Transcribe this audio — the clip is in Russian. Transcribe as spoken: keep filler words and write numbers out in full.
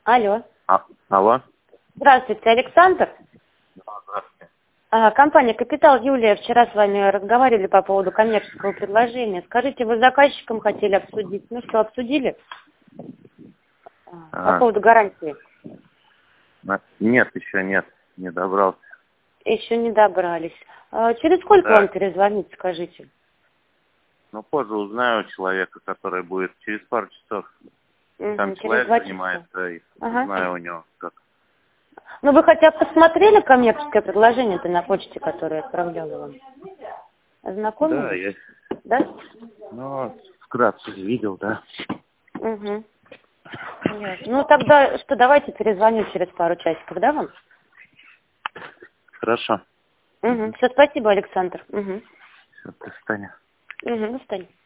Алло. А, алло. Здравствуйте, Александр. Здравствуйте. А, компания «Капитал», Юлия, вчера с вами разговаривали по поводу коммерческого предложения. Скажите, вы с заказчиком хотели обсудить? Ну что, обсудили? А, По поводу гарантии. на- Нет, еще нет, не добрался. Еще не добрались. А через сколько Да. вам перезвонить, скажите? Ну, позже узнаю у человека, который будет через пару часов. Угу, Там через человек два часа. занимается, и Ага. узнаю у него, как. Ну, вы хотя бы посмотрели коммерческое предложение-то на почте, которое я отправляла вам? Да, Ознакомились? я, Да? ну, вкратце видел, да. Угу. Ясно. Ну, тогда что, давайте перезвоню через пару часиков, да, вам? Хорошо. Угу. Все, спасибо, Александр. Угу. Все, до свидания. Угу, до свидания.